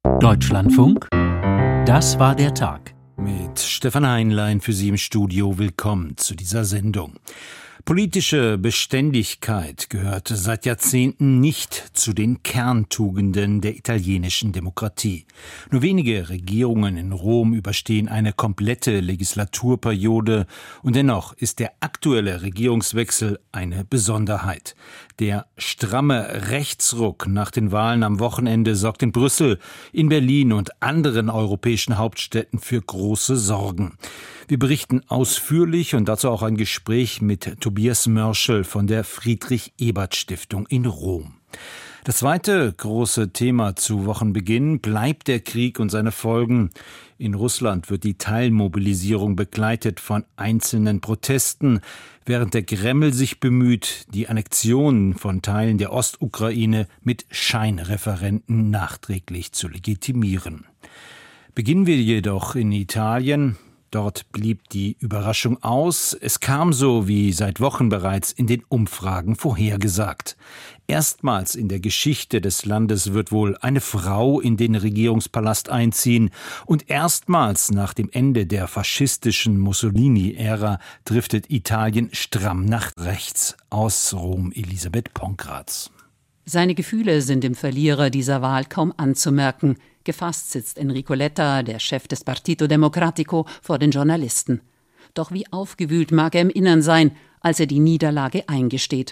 Deutschlandfunk, das war der Tag. Mit Stefan Heinlein für Sie im Studio. Willkommen zu dieser Sendung. Politische Beständigkeit gehört seit Jahrzehnten nicht zu den Kerntugenden der italienischen Demokratie. Nur wenige Regierungen in Rom überstehen eine komplette Legislaturperiode und dennoch ist der aktuelle Regierungswechsel eine Besonderheit. Der stramme Rechtsruck nach den Wahlen am Wochenende sorgt in Brüssel, in Berlin und anderen europäischen Hauptstädten für große Sorgen. Wir berichten ausführlich und dazu auch ein Gespräch mit Tobias Mörschel von der Friedrich-Ebert-Stiftung in Rom. Das zweite große Thema zu Wochenbeginn bleibt der Krieg und seine Folgen. In Russland wird die Teilmobilisierung begleitet von einzelnen Protesten, während der Kreml sich bemüht, die Annexion von Teilen der Ostukraine mit Scheinreferenden nachträglich zu legitimieren. Beginnen wir jedoch in Italien. Dort blieb die Überraschung aus. Es kam so wie seit Wochen bereits in den Umfragen vorhergesagt. Erstmals in der Geschichte des Landes wird wohl eine Frau in den Regierungspalast einziehen und erstmals nach dem Ende der faschistischen Mussolini-Ära driftet Italien stramm nach rechts. Aus Rom Elisabeth Ponkratz. Seine Gefühle sind dem Verlierer dieser Wahl kaum anzumerken. Gefasst sitzt Enrico Letta, der Chef des Partito Democratico, vor den Journalisten. Doch wie aufgewühlt mag er im Innern sein, als er die Niederlage eingesteht.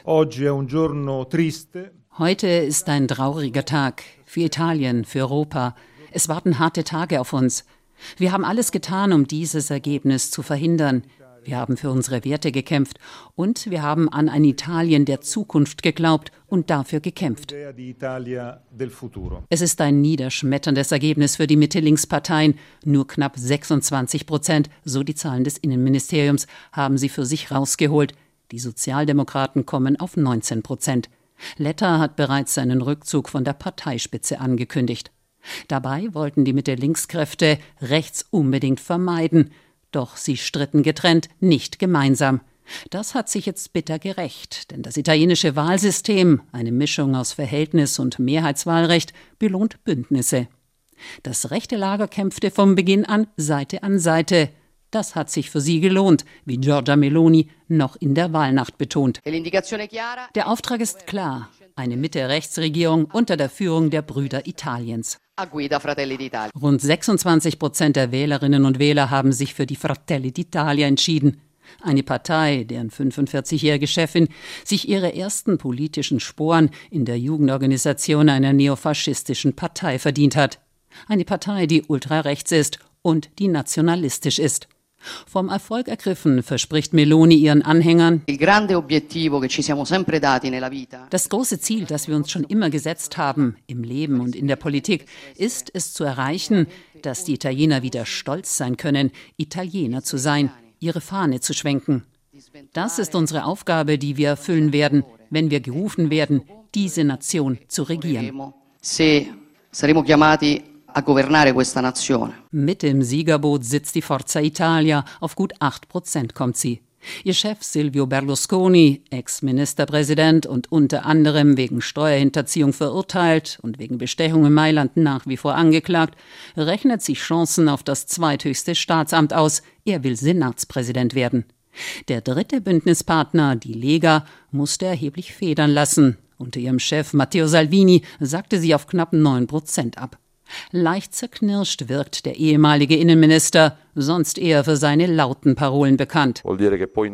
Heute ist ein trauriger Tag für Italien, für Europa. Es warten harte Tage auf uns. Wir haben alles getan, um dieses Ergebnis zu verhindern. Wir haben für unsere Werte gekämpft und wir haben an ein Italien der Zukunft geglaubt und dafür gekämpft. Es ist ein niederschmetterndes Ergebnis für die Mitte-Links-Parteien. Nur knapp 26%, so die Zahlen des Innenministeriums, haben sie für sich rausgeholt. Die Sozialdemokraten kommen auf 19%. Letta hat bereits seinen Rückzug von der Parteispitze angekündigt. Dabei wollten die Mitte-Links-Kräfte rechts unbedingt vermeiden. Doch sie stritten getrennt, nicht gemeinsam. Das hat sich jetzt bitter gerächt, denn das italienische Wahlsystem, eine Mischung aus Verhältnis- und Mehrheitswahlrecht, belohnt Bündnisse. Das rechte Lager kämpfte von Beginn an Seite. Das hat sich für sie gelohnt, wie Giorgia Meloni noch in der Wahlnacht betont. Der Auftrag ist klar: eine Mitte-Rechts-Regierung unter der Führung der Brüder Italiens. Rund 26% der Wählerinnen und Wähler haben sich für die Fratelli d'Italia entschieden. Eine Partei, deren 45-jährige Chefin sich ihre ersten politischen Sporen in der Jugendorganisation einer neofaschistischen Partei verdient hat. Eine Partei, die ultrarechts ist und die nationalistisch ist. Vom Erfolg ergriffen verspricht Meloni ihren Anhängern: Das große Ziel, das wir uns schon immer gesetzt haben, im Leben und in der Politik, ist es zu erreichen, dass die Italiener wieder stolz sein können, Italiener zu sein, ihre Fahne zu schwenken. Das ist unsere Aufgabe, die wir erfüllen werden, wenn wir gerufen werden, diese Nation zu regieren. Mit dem Siegerboot sitzt die Forza Italia, auf gut 8% kommt sie. Ihr Chef Silvio Berlusconi, Ex-Ministerpräsident und unter anderem wegen Steuerhinterziehung verurteilt und wegen Bestechung in Mailand nach wie vor angeklagt, rechnet sich Chancen auf das zweithöchste Staatsamt aus. Er will Senatspräsident werden. Der dritte Bündnispartner, die Lega, musste erheblich federn lassen. Unter ihrem Chef Matteo Salvini sagte sie auf knapp 9% ab. Leicht zerknirscht wirkt der ehemalige Innenminister, sonst eher für seine lauten Parolen bekannt. Wir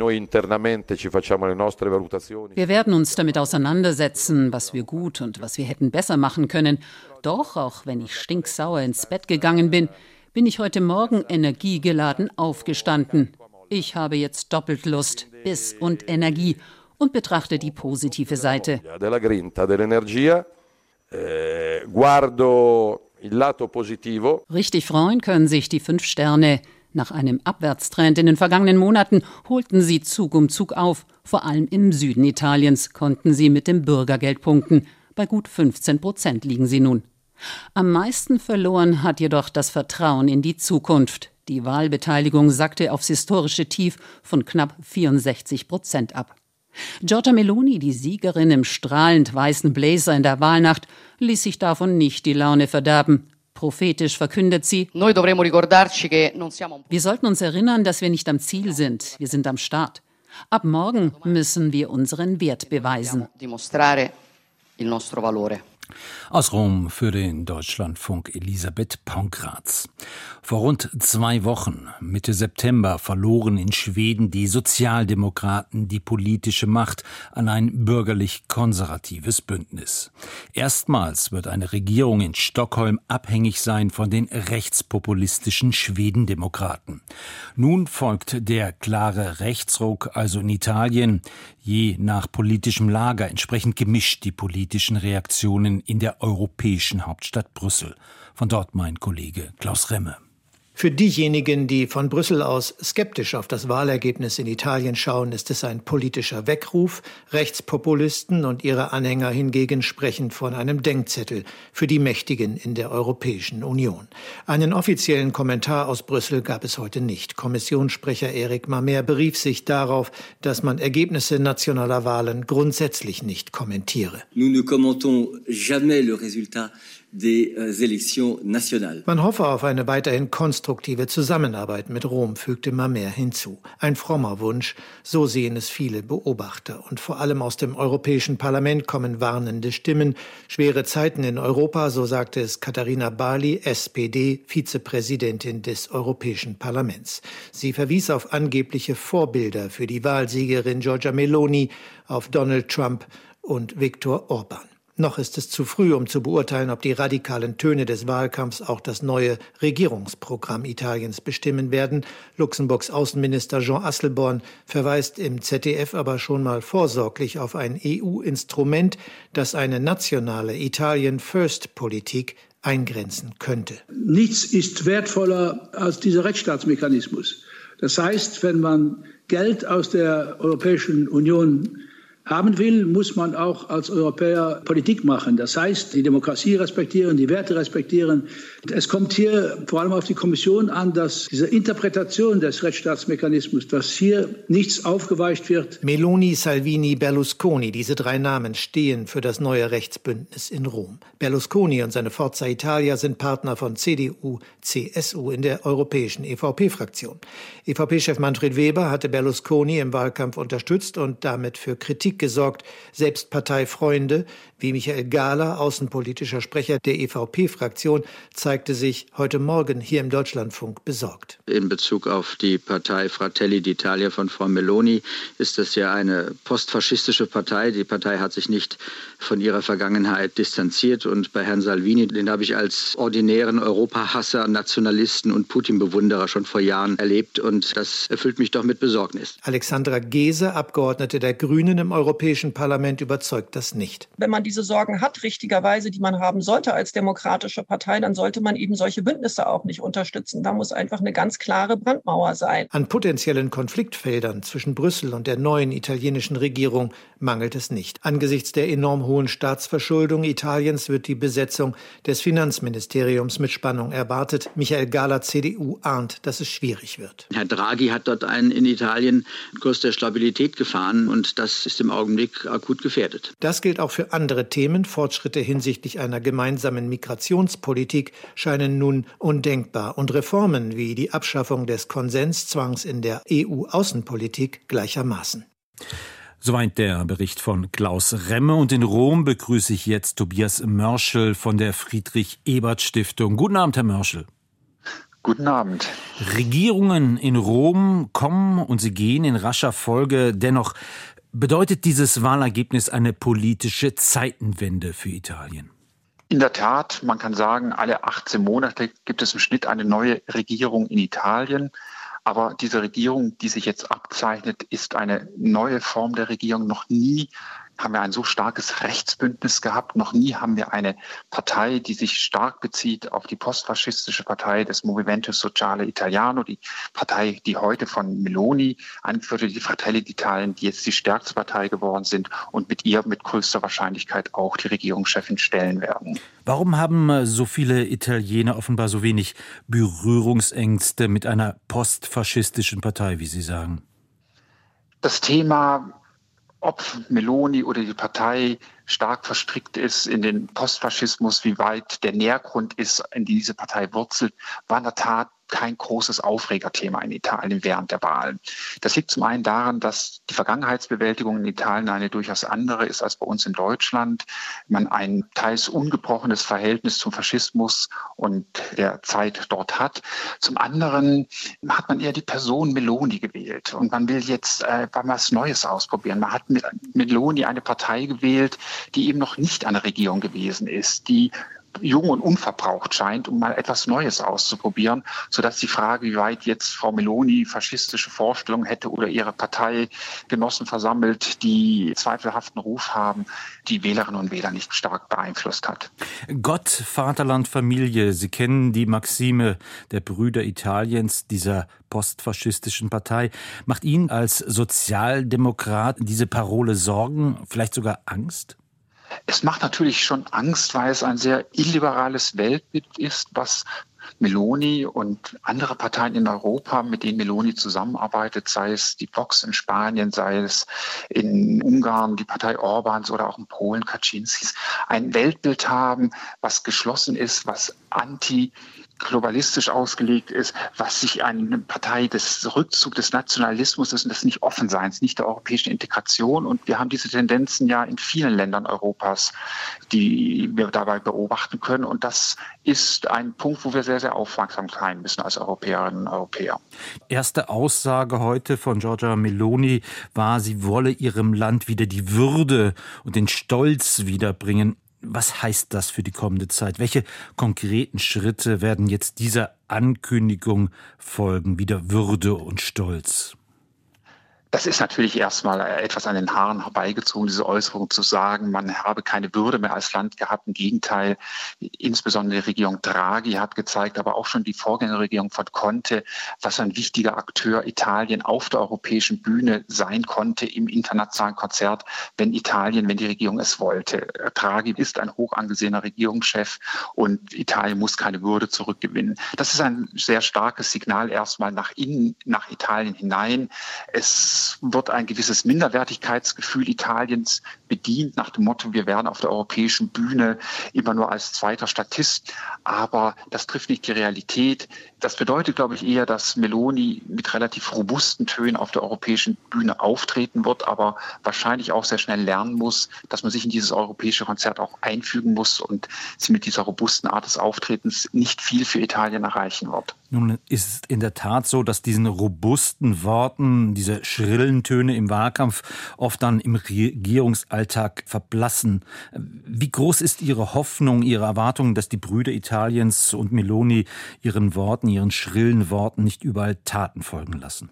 werden uns damit auseinandersetzen, was wir gut und was wir hätten besser machen können. Doch, auch wenn ich stinksauer ins Bett gegangen bin, bin ich heute Morgen energiegeladen aufgestanden. Ich habe jetzt doppelt Lust, Biss und Energie und betrachte die positive Seite. Richtig freuen können sich die 5 Sterne. Nach einem Abwärtstrend in den vergangenen Monaten holten sie Zug um Zug auf. Vor allem im Süden Italiens konnten sie mit dem Bürgergeld punkten. Bei gut 15% liegen sie nun. Am meisten verloren hat jedoch das Vertrauen in die Zukunft. Die Wahlbeteiligung sackte aufs historische Tief von knapp 64% ab. Giorgia Meloni, die Siegerin im strahlend weißen Blazer in der Wahlnacht, ließ sich davon nicht die Laune verderben. Prophetisch verkündet sie: Wir sollten uns erinnern, dass wir nicht am Ziel sind, wir sind am Start. Ab morgen müssen wir unseren Wert beweisen. Aus Rom für den Deutschlandfunk Elisabeth Pankratz. Vor rund 2 Wochen, Mitte September, verloren in Schweden die Sozialdemokraten die politische Macht an ein bürgerlich-konservatives Bündnis. Erstmals wird eine Regierung in Stockholm abhängig sein von den rechtspopulistischen Schwedendemokraten. Nun folgt der klare Rechtsruck also in Italien, je nach politischem Lager entsprechend gemischt die politischen Reaktionen in der europäischen Hauptstadt Brüssel. Von dort mein Kollege Klaus Remme. Für diejenigen, die von Brüssel aus skeptisch auf das Wahlergebnis in Italien schauen, ist es ein politischer Weckruf. Rechtspopulisten und ihre Anhänger hingegen sprechen von einem Denkzettel für die Mächtigen in der Europäischen Union. Einen offiziellen Kommentar aus Brüssel gab es heute nicht. Kommissionssprecher Eric Mamer berief sich darauf, dass man Ergebnisse nationaler Wahlen grundsätzlich nicht kommentiere. Nous ne commentons jamais le résultat des élections nationales. Man hoffe auf eine weiterhin konstruktive Zusammenarbeit mit Rom, fügte Mamer hinzu. Ein frommer Wunsch, so sehen es viele Beobachter. Und vor allem aus dem Europäischen Parlament kommen warnende Stimmen. Schwere Zeiten in Europa, so sagte es Katharina Barley, SPD, Vizepräsidentin des Europäischen Parlaments. Sie verwies auf angebliche Vorbilder für die Wahlsiegerin Giorgia Meloni, auf Donald Trump und Viktor Orban. Noch ist es zu früh, um zu beurteilen, ob die radikalen Töne des Wahlkampfs auch das neue Regierungsprogramm Italiens bestimmen werden. Luxemburgs Außenminister Jean Asselborn verweist im ZDF aber schon mal vorsorglich auf ein EU-Instrument, das eine nationale Italien-First-Politik eingrenzen könnte. Nichts ist wertvoller als dieser Rechtsstaatsmechanismus. Das heißt, wenn man Geld aus der Europäischen Union haben will, muss man auch als Europäer Politik machen. Das heißt, die Demokratie respektieren, die Werte respektieren. Es kommt hier vor allem auf die Kommission an, dass diese Interpretation des Rechtsstaatsmechanismus, dass hier nichts aufgeweicht wird. Meloni, Salvini, Berlusconi, diese 3 Namen stehen für das neue Rechtsbündnis in Rom. Berlusconi und seine Forza Italia sind Partner von CDU, CSU in der europäischen EVP-Fraktion. EVP-Chef Manfred Weber hatte Berlusconi im Wahlkampf unterstützt und damit für Kritik gesorgt. Selbst Parteifreunde wie Michael Gahler, außenpolitischer Sprecher der EVP-Fraktion, zeigte sich heute Morgen hier im Deutschlandfunk besorgt. In Bezug auf die Partei Fratelli d'Italia von Frau Meloni ist das ja eine postfaschistische Partei. Die Partei hat sich nicht von ihrer Vergangenheit distanziert. Und bei Herrn Salvini, den habe ich als ordinären Europahasser, Nationalisten und Putin-Bewunderer schon vor Jahren erlebt. Und das erfüllt mich doch mit Besorgnis. Alexandra Geese, Abgeordnete der Grünen im Europäischen Parlament, überzeugt das nicht. Wenn man diese Sorgen hat, richtigerweise, die man haben sollte als demokratische Partei, dann sollte man eben solche Bündnisse auch nicht unterstützen. Da muss einfach eine ganz klare Brandmauer sein. An potenziellen Konfliktfeldern zwischen Brüssel und der neuen italienischen Regierung mangelt es nicht. Angesichts der enorm hohen Staatsverschuldung Italiens wird die Besetzung des Finanzministeriums mit Spannung erwartet. Michael Gahler, CDU, ahnt, dass es schwierig wird. Herr Draghi hat dort in Italien einen Kurs der Stabilität gefahren und das ist im Augenblick akut gefährdet. Das gilt auch für andere Themen. Fortschritte hinsichtlich einer gemeinsamen Migrationspolitik scheinen nun undenkbar und Reformen wie die Abschaffung des Konsenszwangs in der EU-Außenpolitik gleichermaßen. Soweit der Bericht von Klaus Remme. Und in Rom begrüße ich jetzt Tobias Mörschel von der Friedrich-Ebert-Stiftung. Guten Abend, Herr Mörschel. Guten Abend. Regierungen in Rom kommen und sie gehen in rascher Folge. Dennoch bedeutet dieses Wahlergebnis eine politische Zeitenwende für Italien. In der Tat, man kann sagen, alle 18 Monate gibt es im Schnitt eine neue Regierung in Italien. Aber diese Regierung, die sich jetzt abzeichnet, ist eine neue Form der Regierung. Noch nie haben wir ein so starkes Rechtsbündnis gehabt. Noch nie haben wir eine Partei, die sich stark bezieht auf die postfaschistische Partei des Movimento Sociale Italiano, die Partei, die heute von Meloni angeführt wird, die Fratelli d'Italia, die jetzt die stärkste Partei geworden sind und mit ihr mit größter Wahrscheinlichkeit auch die Regierungschefin stellen werden. Warum haben so viele Italiener offenbar so wenig Berührungsängste mit einer postfaschistischen Partei, wie Sie sagen? Das Thema ob Meloni oder die Partei stark verstrickt ist in den Postfaschismus, wie weit der Nährgrund ist, in die diese Partei wurzelt, war in der Tat kein großes Aufregerthema in Italien während der Wahlen. Das liegt zum einen daran, dass die Vergangenheitsbewältigung in Italien eine durchaus andere ist als bei uns in Deutschland. Man ein teils ungebrochenes Verhältnis zum Faschismus und der Zeit dort hat. Zum anderen hat man eher die Person Meloni gewählt und man will jetzt was Neues ausprobieren. Man hat mit Meloni eine Partei gewählt, die eben noch nicht an der Regierung gewesen ist, die jung und unverbraucht scheint, um mal etwas Neues auszuprobieren, sodass die Frage, wie weit jetzt Frau Meloni faschistische Vorstellungen hätte oder ihre Partei Genossen versammelt, die zweifelhaften Ruf haben, die Wählerinnen und Wähler nicht stark beeinflusst hat. Gott, Vaterland, Familie, Sie kennen die Maxime der Brüder Italiens, dieser postfaschistischen Partei. Macht Ihnen als Sozialdemokrat diese Parole Sorgen, vielleicht sogar Angst? Es macht natürlich schon Angst, weil es ein sehr illiberales Weltbild ist, was Meloni und andere Parteien in Europa, mit denen Meloni zusammenarbeitet, sei es die Vox in Spanien, sei es in Ungarn die Partei Orbáns oder auch in Polen Kaczynskis, ein Weltbild haben, was geschlossen ist, was globalistisch ausgelegt ist, was sich eine Partei des Rückzugs des Nationalismus ist und des Nicht-Offenseins, nicht der europäischen Integration. Und wir haben diese Tendenzen ja in vielen Ländern Europas, die wir dabei beobachten können. Und das ist ein Punkt, wo wir sehr, sehr aufmerksam sein müssen als Europäerinnen und Europäer. Erste Aussage heute von Giorgia Meloni war, sie wolle ihrem Land wieder die Würde und den Stolz wiederbringen. Was heißt das für die kommende Zeit? Welche konkreten Schritte werden jetzt dieser Ankündigung folgen, wieder Würde und Stolz? Das ist natürlich erstmal etwas an den Haaren herbeigezogen, diese Äußerung zu sagen, man habe keine Würde mehr als Land gehabt. Im Gegenteil, insbesondere die Regierung Draghi hat gezeigt, aber auch schon die Vorgängerregierung von Conte, was ein wichtiger Akteur Italien auf der europäischen Bühne sein konnte im internationalen Konzert, wenn die Regierung es wollte. Draghi ist ein hoch angesehener Regierungschef und Italien muss keine Würde zurückgewinnen. Das ist ein sehr starkes Signal erstmal nach innen, nach Italien hinein. Es wird ein gewisses Minderwertigkeitsgefühl Italiens bedient, nach dem Motto, wir werden auf der europäischen Bühne immer nur als zweiter Statist. Aber das trifft nicht die Realität. Das bedeutet, glaube ich, eher, dass Meloni mit relativ robusten Tönen auf der europäischen Bühne auftreten wird, aber wahrscheinlich auch sehr schnell lernen muss, dass man sich in dieses europäische Konzert auch einfügen muss und sie mit dieser robusten Art des Auftretens nicht viel für Italien erreichen wird. Nun ist es in der Tat so, dass diesen robusten Worten, diese schrillen Töne im Wahlkampf oft dann im Regierungsalltag verblassen. Wie groß ist Ihre Hoffnung, Ihre Erwartung, dass die Brüder Italiens und Meloni ihren Worten, ihren schrillen Worten nicht überall Taten folgen lassen?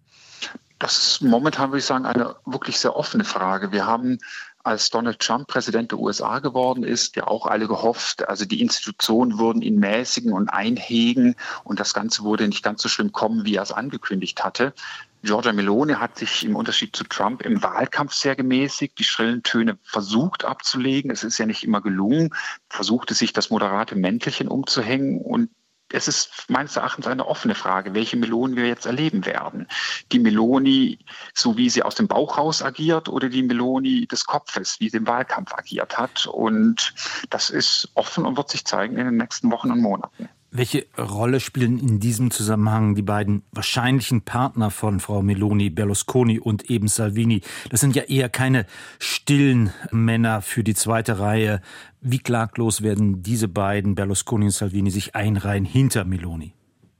Das ist momentan, würde ich sagen, eine wirklich sehr offene Frage. Wir haben, als Donald Trump Präsident der USA geworden ist, ja auch alle gehofft, also die Institutionen würden ihn mäßigen und einhegen und das Ganze würde nicht ganz so schlimm kommen, wie er es angekündigt hatte. Giorgia Meloni hat sich im Unterschied zu Trump im Wahlkampf sehr gemäßigt, die schrillen Töne versucht abzulegen. Es ist ja nicht immer gelungen, versuchte sich das moderate Mäntelchen umzuhängen und es ist meines Erachtens eine offene Frage, welche Meloni wir jetzt erleben werden. Die Meloni, so wie sie aus dem Bauch raus agiert, oder die Meloni des Kopfes, wie sie im Wahlkampf agiert hat. Und das ist offen und wird sich zeigen in den nächsten Wochen und Monaten. Welche Rolle spielen in diesem Zusammenhang die beiden wahrscheinlichen Partner von Frau Meloni, Berlusconi und eben Salvini? Das sind ja eher keine stillen Männer für die zweite Reihe. Wie klaglos werden diese beiden, Berlusconi und Salvini, sich einreihen hinter Meloni?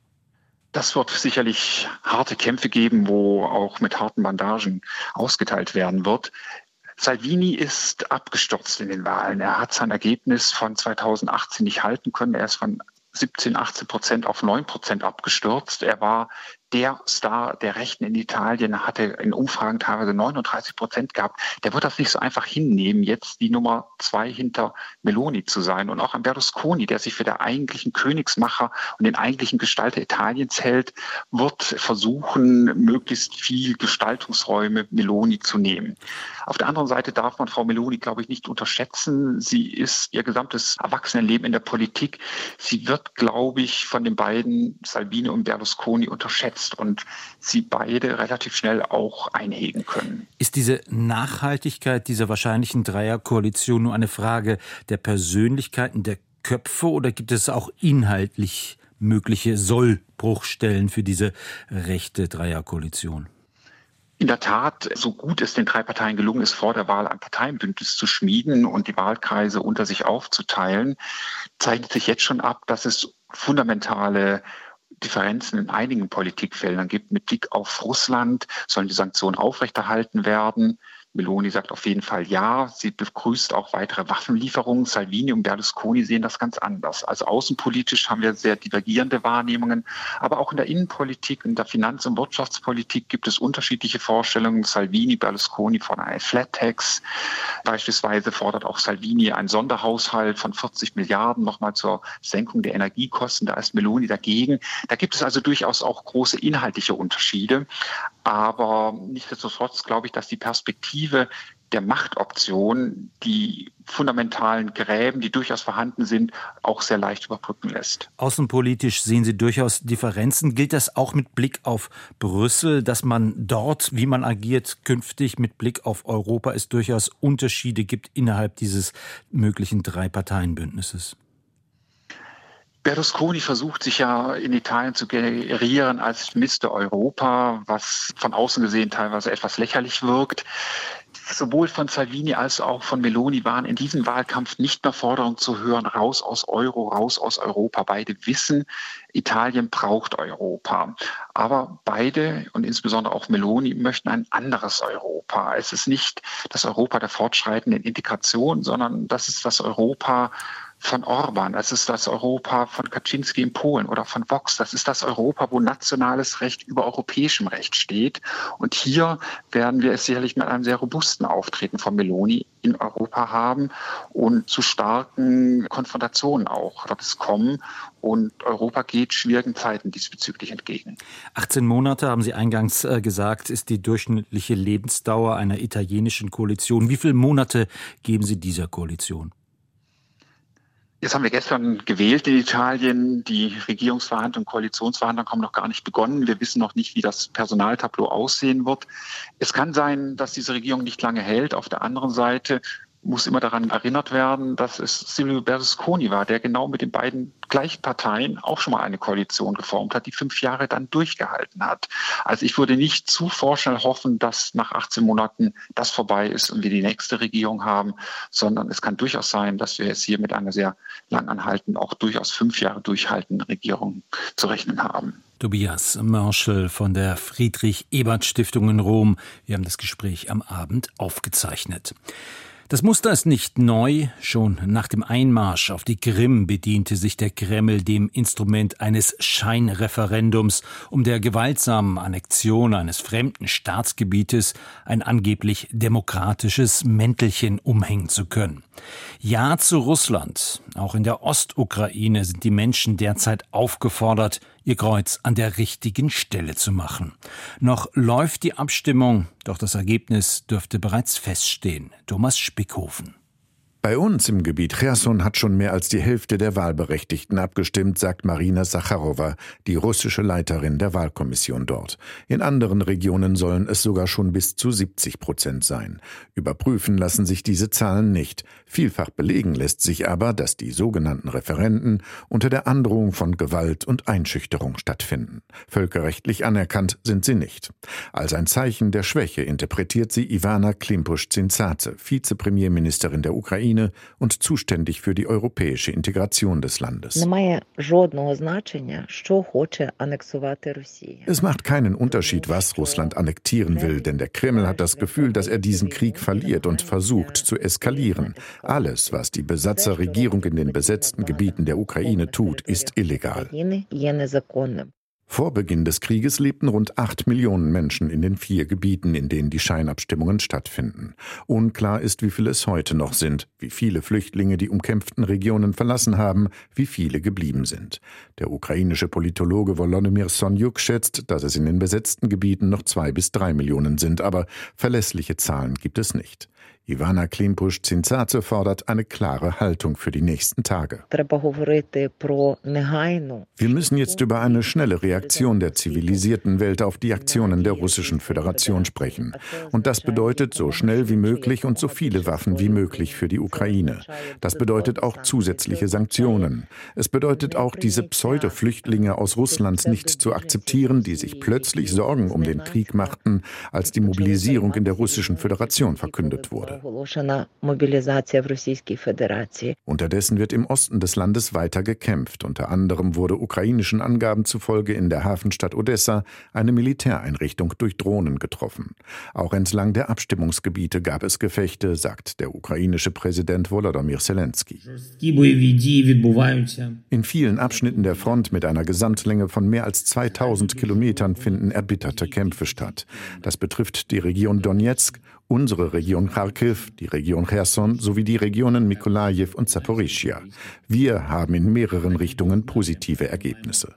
Das wird sicherlich harte Kämpfe geben, wo auch mit harten Bandagen ausgeteilt werden wird. Salvini ist abgestürzt in den Wahlen. Er hat sein Ergebnis von 2018 nicht halten können. Er ist von 17-18% auf 9% abgestürzt. Er war der Star der Rechten in Italien, hatte in Umfragen teilweise 39% gehabt. Der wird das nicht so einfach hinnehmen, jetzt die Nummer 2 hinter Meloni zu sein. Und auch an Berlusconi, der sich für den eigentlichen Königsmacher und den eigentlichen Gestalter Italiens hält, wird versuchen, möglichst viel Gestaltungsräume Meloni zu nehmen. Auf der anderen Seite darf man Frau Meloni, glaube ich, nicht unterschätzen. Sie ist ihr gesamtes Erwachsenenleben in der Politik. Sie wird, glaube ich, von den beiden, Salvini und Berlusconi, unterschätzt. einsetzt und sie beide relativ schnell auch einhegen können. Ist diese Nachhaltigkeit dieser wahrscheinlichen Dreierkoalition nur eine Frage der Persönlichkeiten, der Köpfe, oder gibt es auch inhaltlich mögliche Sollbruchstellen für diese rechte Dreierkoalition? In der Tat, so gut es den drei Parteien gelungen ist, vor der Wahl ein Parteienbündnis zu schmieden und die Wahlkreise unter sich aufzuteilen, zeichnet sich jetzt schon ab, dass es fundamentale Differenzen in einigen Politikfeldern gibt. Mit Blick auf Russland sollen die Sanktionen aufrechterhalten werden. Meloni sagt auf jeden Fall ja. Sie begrüßt auch weitere Waffenlieferungen. Salvini und Berlusconi sehen das ganz anders. Also außenpolitisch haben wir sehr divergierende Wahrnehmungen. Aber auch in der Innenpolitik, in der Finanz- und Wirtschaftspolitik gibt es unterschiedliche Vorstellungen. Salvini, Berlusconi fordern eine Flat Tax. Beispielsweise fordert auch Salvini einen Sonderhaushalt von 40 Milliarden nochmal zur Senkung der Energiekosten. Da ist Meloni dagegen. Da gibt es also durchaus auch große inhaltliche Unterschiede. Aber nichtsdestotrotz glaube ich, dass die Perspektive der Machtoption die fundamentalen Gräben, die durchaus vorhanden sind, auch sehr leicht überbrücken lässt. Außenpolitisch sehen Sie durchaus Differenzen. Gilt das auch mit Blick auf Brüssel, dass man dort, wie man agiert, künftig mit Blick auf Europa es durchaus Unterschiede gibt innerhalb dieses möglichen Drei-Parteien-Bündnisses? Berlusconi versucht sich ja in Italien zu gerieren als Mr. Europa, was von außen gesehen teilweise etwas lächerlich wirkt. Sowohl von Salvini als auch von Meloni waren in diesem Wahlkampf nicht mehr Forderungen zu hören, raus aus Euro, raus aus Europa. Beide wissen, Italien braucht Europa. Aber beide und insbesondere auch Meloni möchten ein anderes Europa. Es ist nicht das Europa der fortschreitenden Integration, sondern das ist das Europa von Orban, das ist das Europa von Kaczynski in Polen oder von Vox. Das ist das Europa, wo nationales Recht über europäischem Recht steht. Und hier werden wir es sicherlich mit einem sehr robusten Auftreten von Meloni in Europa haben und zu starken Konfrontationen auch wird es kommen. Und Europa geht schwierigen Zeiten diesbezüglich entgegen. 18 Monate, haben Sie eingangs gesagt, ist die durchschnittliche Lebensdauer einer italienischen Koalition. Wie viele Monate geben Sie dieser Koalition? Jetzt haben wir gestern gewählt in Italien. Die Regierungsverhandlungen, Koalitionsverhandlungen haben noch gar nicht begonnen. Wir wissen noch nicht, wie das Personaltableau aussehen wird. Es kann sein, dass diese Regierung nicht lange hält. Auf der anderen Seite muss immer daran erinnert werden, dass es Silvio Berlusconi war, der genau mit den beiden gleichen Parteien auch schon mal eine Koalition geformt hat, die 5 Jahre dann durchgehalten hat. Also ich würde nicht zu vorschnell hoffen, dass nach 18 Monaten das vorbei ist und wir die nächste Regierung haben, sondern es kann durchaus sein, dass wir jetzt hier mit einer sehr langanhaltenden, auch durchaus 5 Jahre durchhaltenden Regierung zu rechnen haben. Tobias Mörschel von der Friedrich-Ebert-Stiftung in Rom. Wir haben das Gespräch am Abend aufgezeichnet. Das Muster ist nicht neu. Schon nach dem Einmarsch auf die Krim bediente sich der Kreml dem Instrument eines Scheinreferendums, um der gewaltsamen Annexion eines fremden Staatsgebietes ein angeblich demokratisches Mäntelchen umhängen zu können. Ja zu Russland. Auch in der Ostukraine sind die Menschen derzeit aufgefordert, ihr Kreuz an der richtigen Stelle zu machen. Noch läuft die Abstimmung, doch das Ergebnis dürfte bereits feststehen. Thomas Spickhofen. Bei uns im Gebiet Cherson hat schon mehr als die Hälfte der Wahlberechtigten abgestimmt, sagt Marina Sacharowa, die russische Leiterin der Wahlkommission dort. In anderen Regionen sollen es sogar schon bis zu 70% sein. Überprüfen lassen sich diese Zahlen nicht. Vielfach belegen lässt sich aber, dass die sogenannten Referenden unter der Androhung von Gewalt und Einschüchterung stattfinden. Völkerrechtlich anerkannt sind sie nicht. Als ein Zeichen der Schwäche interpretiert sie Ivana Klimpusch-Zintsadze, Vizepremierministerin der Ukraine und zuständig für die europäische Integration des Landes. Es macht keinen Unterschied, was Russland annektieren will, denn der Kreml hat das Gefühl, dass er diesen Krieg verliert und versucht zu eskalieren. Alles, was die Besatzerregierung in den besetzten Gebieten der Ukraine tut, ist illegal. Vor Beginn des Krieges lebten rund 8 Millionen Menschen in den 4 Gebieten, in denen die Scheinabstimmungen stattfinden. Unklar ist, wie viele es heute noch sind, wie viele Flüchtlinge die umkämpften Regionen verlassen haben, wie viele geblieben sind. Der ukrainische Politologe Volodymyr Sonyuk schätzt, dass es in den besetzten Gebieten noch 2 bis 3 Millionen sind, aber verlässliche Zahlen gibt es nicht. Ivana Klimpusch-Zintzadze fordert eine klare Haltung für die nächsten Tage. Wir müssen jetzt über eine schnelle Reaktion der zivilisierten Welt auf die Aktionen der Russischen Föderation sprechen. Und das bedeutet so schnell wie möglich und so viele Waffen wie möglich für die Ukraine. Das bedeutet auch zusätzliche Sanktionen. Es bedeutet auch, diese Pseudo-Flüchtlinge aus Russland nicht zu akzeptieren, die sich plötzlich Sorgen um den Krieg machten, als die Mobilisierung in der Russischen Föderation verkündet wurde. Unterdessen wird im Osten des Landes weiter gekämpft. Unter anderem wurde ukrainischen Angaben zufolge in der Hafenstadt Odessa eine Militäreinrichtung durch Drohnen getroffen. Auch entlang der Abstimmungsgebiete gab es Gefechte, sagt der ukrainische Präsident Volodymyr Zelensky. In vielen Abschnitten der Front mit einer Gesamtlänge von mehr als 2000 Kilometern finden erbitterte Kämpfe statt. Das betrifft die Region Donezk, unsere Region Kharkiv, die Region Cherson sowie die Regionen Mykolajiw und Saporischschja. Wir haben in mehreren Richtungen positive Ergebnisse.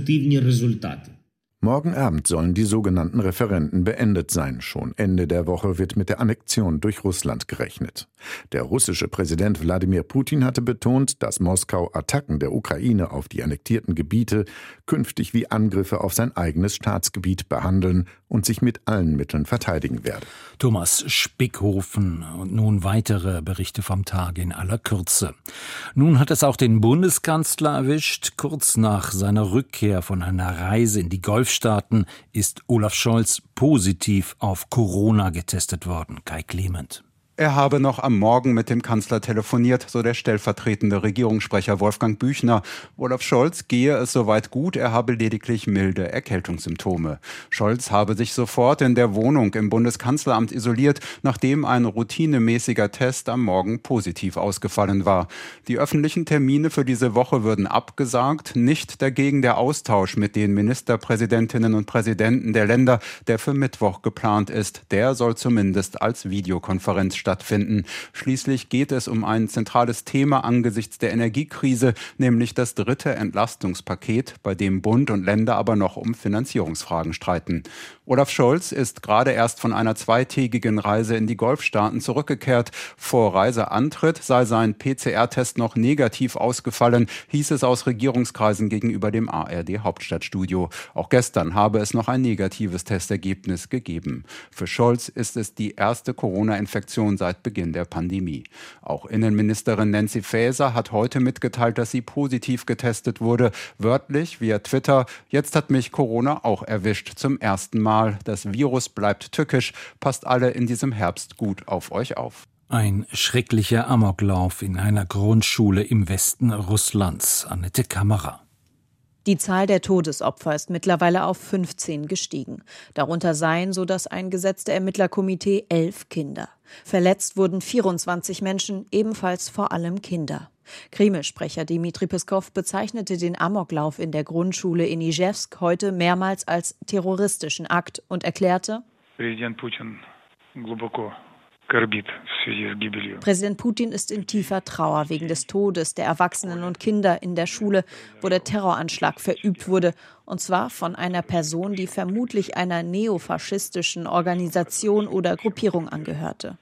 Morgen Abend sollen die sogenannten Referenden beendet sein. Schon Ende der Woche wird mit der Annexion durch Russland gerechnet. Der russische Präsident Wladimir Putin hatte betont, dass Moskau Attacken der Ukraine auf die annektierten Gebiete künftig wie Angriffe auf sein eigenes Staatsgebiet behandeln und sich mit allen Mitteln verteidigen werde. Thomas Spickhofen und nun weitere Berichte vom Tage in aller Kürze. Nun hat es auch den Bundeskanzler erwischt. Kurz nach seiner Rückkehr von einer Reise in die Golfstaaten ist Olaf Scholz positiv auf Corona getestet worden. Kai Clement. Er habe noch am Morgen mit dem Kanzler telefoniert, so der stellvertretende Regierungssprecher Wolfgang Büchner. Olaf Scholz gehe es soweit gut, er habe lediglich milde Erkältungssymptome. Scholz habe sich sofort in der Wohnung im Bundeskanzleramt isoliert, nachdem ein routinemäßiger Test am Morgen positiv ausgefallen war. Die öffentlichen Termine für diese Woche würden abgesagt, nicht dagegen der Austausch mit den Ministerpräsidentinnen und Präsidenten der Länder, der für Mittwoch geplant ist. Der soll zumindest als Videokonferenz stattfinden. Schließlich geht es um ein zentrales Thema angesichts der Energiekrise, nämlich das 3. Entlastungspaket, bei dem Bund und Länder aber noch um Finanzierungsfragen streiten. Olaf Scholz ist gerade erst von einer 2-tägigen Reise in die Golfstaaten zurückgekehrt. Vor Reiseantritt sei sein PCR-Test noch negativ ausgefallen, hieß es aus Regierungskreisen gegenüber dem ARD-Hauptstadtstudio. Auch gestern habe es noch ein negatives Testergebnis gegeben. Für Scholz ist es die erste Corona-Infektion seit Beginn der Pandemie. Auch Innenministerin Nancy Faeser hat heute mitgeteilt, dass sie positiv getestet wurde. Wörtlich via Twitter: Jetzt hat mich Corona auch erwischt, zum ersten Mal. Das Virus bleibt tückisch, passt alle in diesem Herbst gut auf euch auf. Ein schrecklicher Amoklauf in einer Grundschule im Westen Russlands. Annette Kammerer. Die Zahl der Todesopfer ist mittlerweile auf 15 gestiegen. Darunter seien, so das eingesetzte Ermittlerkomitee, 11 Kinder. Verletzt wurden 24 Menschen, ebenfalls vor allem Kinder. Kreml-Sprecher Dmitri Peskow bezeichnete den Amoklauf in der Grundschule in Ijewsk heute mehrmals als terroristischen Akt und erklärte: Präsident Putin ist in tiefer Trauer wegen des Todes der Erwachsenen und Kinder in der Schule, wo der Terroranschlag verübt wurde, und zwar von einer Person, die vermutlich einer neofaschistischen Organisation oder Gruppierung angehörte.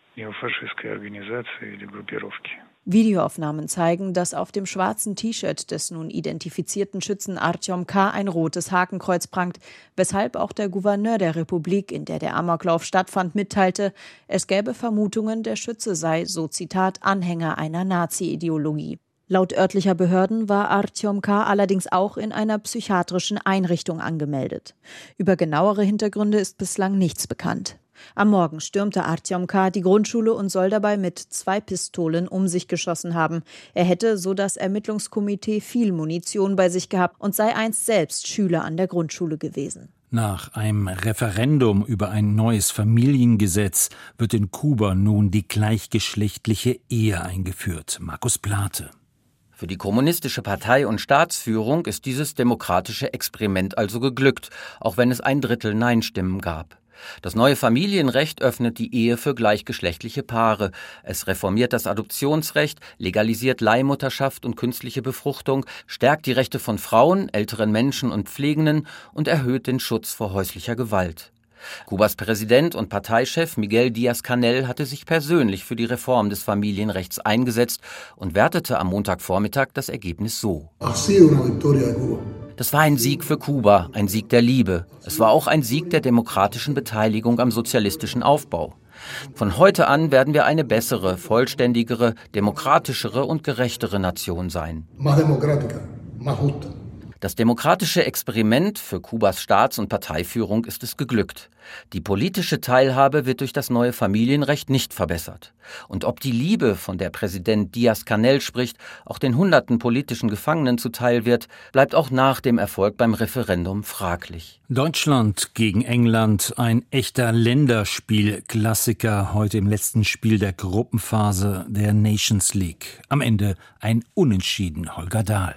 Videoaufnahmen zeigen, dass auf dem schwarzen T-Shirt des nun identifizierten Schützen Artyom K. ein rotes Hakenkreuz prangt, weshalb auch der Gouverneur der Republik, in der der Amoklauf stattfand, mitteilte, es gäbe Vermutungen, der Schütze sei, so Zitat, Anhänger einer Nazi-Ideologie. Laut örtlicher Behörden war Artyom K. allerdings auch in einer psychiatrischen Einrichtung angemeldet. Über genauere Hintergründe ist bislang nichts bekannt. Am Morgen stürmte Artyom K. die Grundschule und soll dabei mit 2 Pistolen um sich geschossen haben. Er hätte, so das Ermittlungskomitee, viel Munition bei sich gehabt und sei einst selbst Schüler an der Grundschule gewesen. Nach einem Referendum über ein neues Familiengesetz wird in Kuba nun die gleichgeschlechtliche Ehe eingeführt. Markus Plate. Für die Kommunistische Partei und Staatsführung ist dieses demokratische Experiment also geglückt, auch wenn es 1/3 Nein-Stimmen gab. Das neue Familienrecht öffnet die Ehe für gleichgeschlechtliche Paare. Es reformiert das Adoptionsrecht, legalisiert Leihmutterschaft und künstliche Befruchtung, stärkt die Rechte von Frauen, älteren Menschen und Pflegenden und erhöht den Schutz vor häuslicher Gewalt. Kubas Präsident und Parteichef Miguel Díaz-Canel hatte sich persönlich für die Reform des Familienrechts eingesetzt und wertete am Montagvormittag das Ergebnis so: Das war ein Sieg für Kuba, ein Sieg der Liebe. Es war auch ein Sieg der demokratischen Beteiligung am sozialistischen Aufbau. Von heute an werden wir eine bessere, vollständigere, demokratischere und gerechtere Nation sein. Das demokratische Experiment für Kubas Staats- und Parteiführung ist es geglückt. Die politische Teilhabe wird durch das neue Familienrecht nicht verbessert. Und ob die Liebe, von der Präsident Díaz-Canel spricht, auch den hunderten politischen Gefangenen zuteil wird, bleibt auch nach dem Erfolg beim Referendum fraglich. Deutschland gegen England, ein echter Länderspiel-Klassiker, heute im letzten Spiel der Gruppenphase der Nations League. Am Ende ein Unentschieden, Holger Dahl.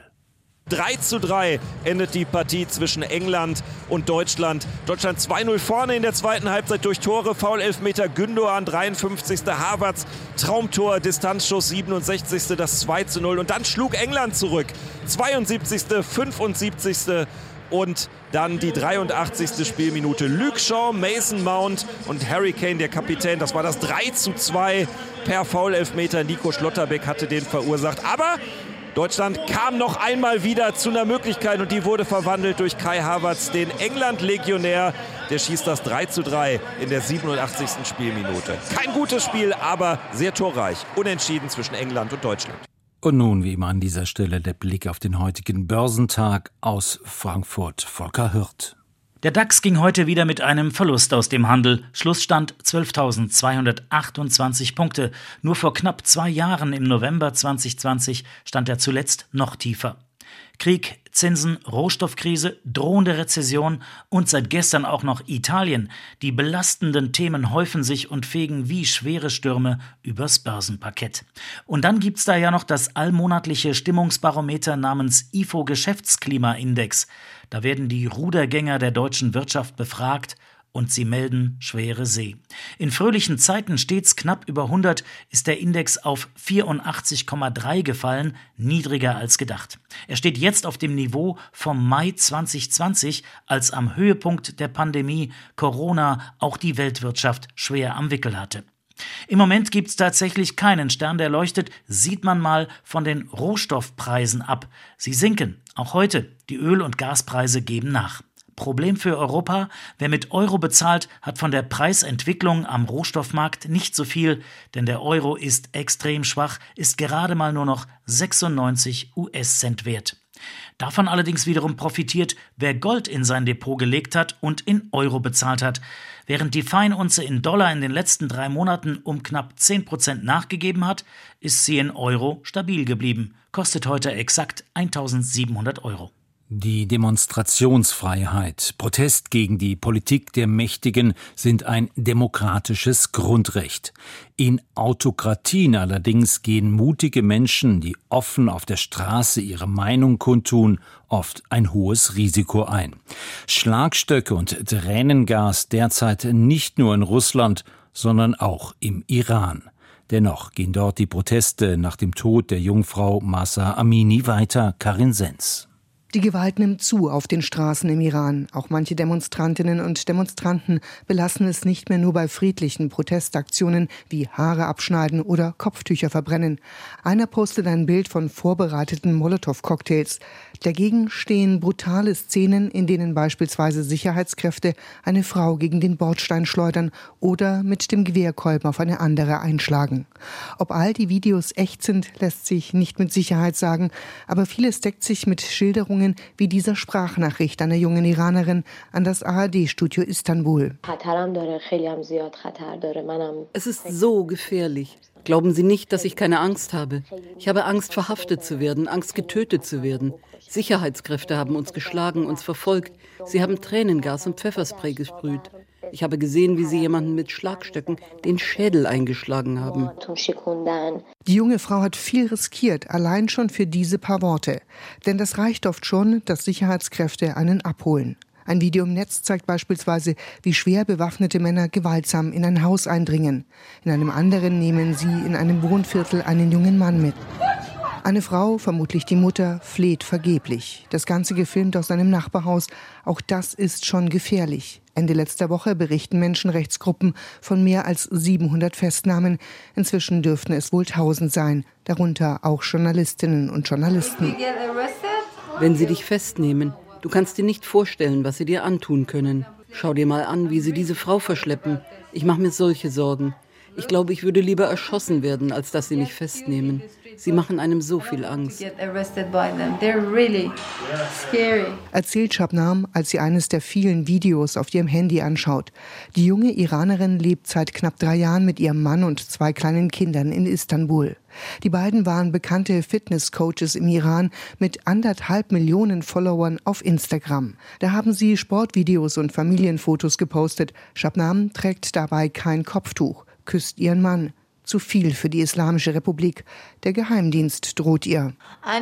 3:3 endet die Partie zwischen England und Deutschland. Deutschland 2-0 vorne in der zweiten Halbzeit durch Tore. Foul-Elfmeter Gündoğan, 53. Havertz, Traumtor, Distanzschuss, 67. das 2:0. Und dann schlug England zurück. 72., 75. und dann die 83. Spielminute. Luke Shaw, Mason Mount und Harry Kane, der Kapitän. Das war das 3:2 per Foul-Elfmeter. Nico Schlotterbeck hatte den verursacht. Aber Deutschland kam noch einmal wieder zu einer Möglichkeit und die wurde verwandelt durch Kai Havertz, den England-Legionär. Der schießt das 3:3 in der 87. Spielminute. Kein gutes Spiel, aber sehr torreich. Unentschieden zwischen England und Deutschland. Und nun wie immer an dieser Stelle der Blick auf den heutigen Börsentag aus Frankfurt. Volker Hürth. Der DAX ging heute wieder mit einem Verlust aus dem Handel. Schlussstand 12.228 Punkte. Nur vor knapp 2 Jahren im November 2020 stand er zuletzt noch tiefer. Krieg, Zinsen, Rohstoffkrise, drohende Rezession und seit gestern auch noch Italien. Die belastenden Themen häufen sich und fegen wie schwere Stürme übers Börsenparkett. Und dann gibt's da ja noch das allmonatliche Stimmungsbarometer namens IFO Geschäftsklimaindex. Da werden die Rudergänger der deutschen Wirtschaft befragt und sie melden schwere See. In fröhlichen Zeiten stets knapp über 100 ist der Index auf 84,3 gefallen, niedriger als gedacht. Er steht jetzt auf dem Niveau vom Mai 2020, als am Höhepunkt der Pandemie Corona auch die Weltwirtschaft schwer am Wickel hatte. Im Moment gibt's tatsächlich keinen Stern, der leuchtet, sieht man mal von den Rohstoffpreisen ab. Sie sinken, auch heute. Die Öl- und Gaspreise geben nach. Problem für Europa: Wer mit Euro bezahlt, hat von der Preisentwicklung am Rohstoffmarkt nicht so viel, denn der Euro ist extrem schwach, ist gerade mal nur noch 96 US-Cent wert. Davon allerdings wiederum profitiert, wer Gold in sein Depot gelegt hat und in Euro bezahlt hat. Während die Feinunze in Dollar in den letzten 3 Monaten um knapp 10% nachgegeben hat, ist sie in Euro stabil geblieben. Kostet heute exakt 1.700 Euro. Die Demonstrationsfreiheit, Protest gegen die Politik der Mächtigen sind ein demokratisches Grundrecht. In Autokratien allerdings gehen mutige Menschen, die offen auf der Straße ihre Meinung kundtun, oft ein hohes Risiko ein. Schlagstöcke und Tränengas derzeit nicht nur in Russland, sondern auch im Iran. Dennoch gehen dort die Proteste nach dem Tod der Jungfrau Mahsa Amini weiter. Karin Sens. Die Gewalt nimmt zu auf den Straßen im Iran. Auch manche Demonstrantinnen und Demonstranten belassen es nicht mehr nur bei friedlichen Protestaktionen wie Haare abschneiden oder Kopftücher verbrennen. Einer postet ein Bild von vorbereiteten Molotow-Cocktails. Dagegen stehen brutale Szenen, in denen beispielsweise Sicherheitskräfte eine Frau gegen den Bordstein schleudern oder mit dem Gewehrkolben auf eine andere einschlagen. Ob all die Videos echt sind, lässt sich nicht mit Sicherheit sagen, aber vieles deckt sich mit Schilderungen wie dieser Sprachnachricht einer jungen Iranerin an das ARD-Studio Istanbul. Es ist so gefährlich. Glauben Sie nicht, dass ich keine Angst habe? Ich habe Angst, verhaftet zu werden, Angst, getötet zu werden. Sicherheitskräfte haben uns geschlagen, uns verfolgt. Sie haben Tränengas und Pfefferspray gesprüht. Ich habe gesehen, wie sie jemanden mit Schlagstöcken den Schädel eingeschlagen haben. Die junge Frau hat viel riskiert, allein schon für diese paar Worte. Denn das reicht oft schon, dass Sicherheitskräfte einen abholen. Ein Video im Netz zeigt beispielsweise, wie schwer bewaffnete Männer gewaltsam in ein Haus eindringen. In einem anderen nehmen sie in einem Wohnviertel einen jungen Mann mit. Eine Frau, vermutlich die Mutter, fleht vergeblich. Das Ganze gefilmt aus einem Nachbarhaus. Auch das ist schon gefährlich. Ende letzter Woche berichten Menschenrechtsgruppen von mehr als 700 Festnahmen. Inzwischen dürften es wohl 1000 sein, darunter auch Journalistinnen und Journalisten. Wenn sie dich festnehmen, du kannst dir nicht vorstellen, was sie dir antun können. Schau dir mal an, wie sie diese Frau verschleppen. Ich mache mir solche Sorgen. Ich glaube, ich würde lieber erschossen werden, als dass sie mich festnehmen. Sie machen einem so viel Angst. Erzählt Shabnam, als sie eines der vielen Videos auf ihrem Handy anschaut. Die junge Iranerin lebt seit knapp 3 Jahren mit ihrem Mann und 2 kleinen Kindern in Istanbul. Die beiden waren bekannte Fitnesscoaches im Iran mit 1,5 Millionen Followern auf Instagram. Da haben sie Sportvideos und Familienfotos gepostet. Shabnam trägt dabei kein Kopftuch, küsst ihren Mann. Zu viel für die Islamische Republik. Der Geheimdienst droht ihr.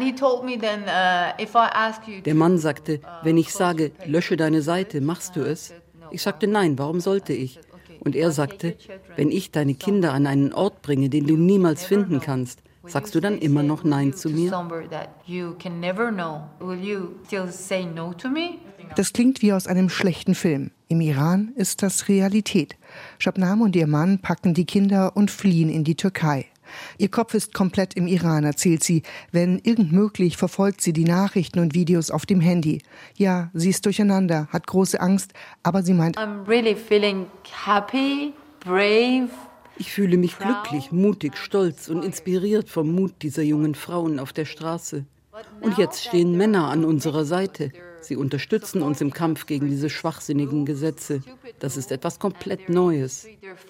Der Mann sagte, wenn ich sage, lösche deine Seite, machst du es? Ich sagte, nein, warum sollte ich? Und er sagte, wenn ich deine Kinder an einen Ort bringe, den du niemals finden kannst, sagst du dann immer noch Nein zu mir? Das klingt wie aus einem schlechten Film. Im Iran ist das Realität. Shabnam und ihr Mann packen die Kinder und fliehen in die Türkei. Ihr Kopf ist komplett im Iran, erzählt sie. Wenn irgend möglich, verfolgt sie die Nachrichten und Videos auf dem Handy. Ja, sie ist durcheinander, hat große Angst, aber sie meint, I'm really feeling happy, brave. Ich fühle mich glücklich, mutig, stolz und inspiriert vom Mut dieser jungen Frauen auf der Straße. Und jetzt stehen Männer an unserer Seite. Sie unterstützen uns im Kampf gegen diese schwachsinnigen Gesetze. Das ist etwas komplett Neues.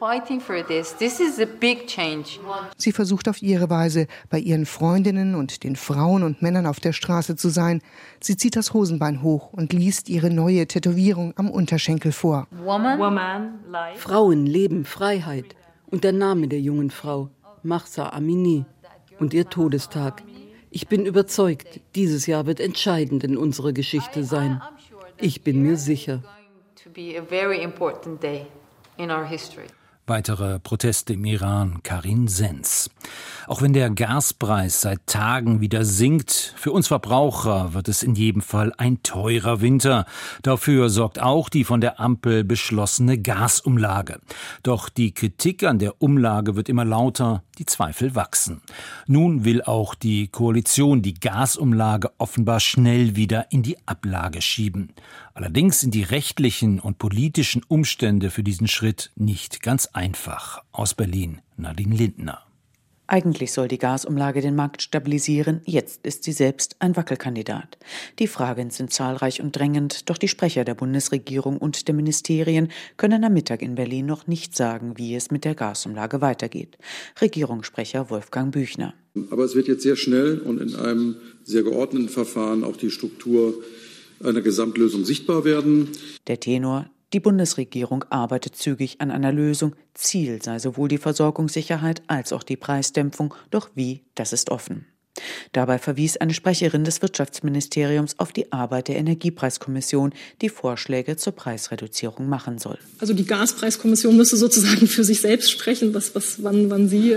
Sie versucht auf ihre Weise, bei ihren Freundinnen und den Frauen und Männern auf der Straße zu sein. Sie zieht das Hosenbein hoch und liest ihre neue Tätowierung am Unterschenkel vor. Frauen, Leben, Freiheit. Und der Name der jungen Frau, Mahsa Amini. Und ihr Todestag. Ich bin überzeugt, dieses Jahr wird entscheidend in unserer Geschichte sein. Ich bin mir sicher. Weitere Proteste im Iran, Karin Sens. Auch wenn der Gaspreis seit Tagen wieder sinkt, für uns Verbraucher wird es in jedem Fall ein teurer Winter. Dafür sorgt auch die von der Ampel beschlossene Gasumlage. Doch die Kritik an der Umlage wird immer lauter, die Zweifel wachsen. Nun will auch die Koalition die Gasumlage offenbar schnell wieder in die Ablage schieben. Allerdings sind die rechtlichen und politischen Umstände für diesen Schritt nicht ganz einfach. Aus Berlin, Nadine Lindner. Eigentlich soll die Gasumlage den Markt stabilisieren, jetzt ist sie selbst ein Wackelkandidat. Die Fragen sind zahlreich und drängend, doch die Sprecher der Bundesregierung und der Ministerien können am Mittag in Berlin noch nicht sagen, wie es mit der Gasumlage weitergeht. Regierungssprecher Wolfgang Büchner. Aber es wird jetzt sehr schnell und in einem sehr geordneten Verfahren auch die Struktur einer Gesamtlösung sichtbar werden. Der Tenor: Die Bundesregierung arbeitet zügig an einer Lösung. Ziel sei sowohl die Versorgungssicherheit als auch die Preisdämpfung. Doch wie, das ist offen. Dabei verwies eine Sprecherin des Wirtschaftsministeriums auf die Arbeit der Energiepreiskommission, die Vorschläge zur Preisreduzierung machen soll. Also die Gaspreiskommission müsste sozusagen für sich selbst sprechen, wann sie